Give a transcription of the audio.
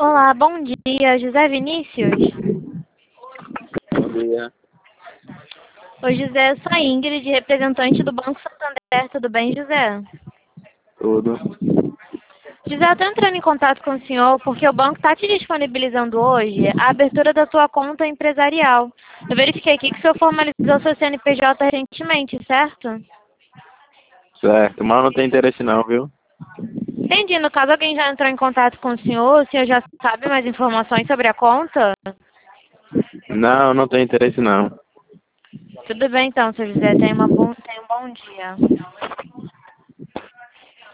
Olá, bom dia, José Vinícius. Bom dia. Oi, José, eu sou a Ingrid, representante do Banco Santander. Tudo bem, José? Tudo. José, eu estou entrando em contato com o senhor porque o banco está te disponibilizando hoje a abertura da sua conta empresarial. Eu verifiquei aqui que o senhor formalizou seu CNPJ recentemente, certo? Certo, mas não tem interesse não, viu? Entendi. No caso, alguém já entrou em contato com o senhor já sabe mais informações sobre a conta? Não, não tem interesse não. Tudo bem então, seu José. Tenha um bom dia.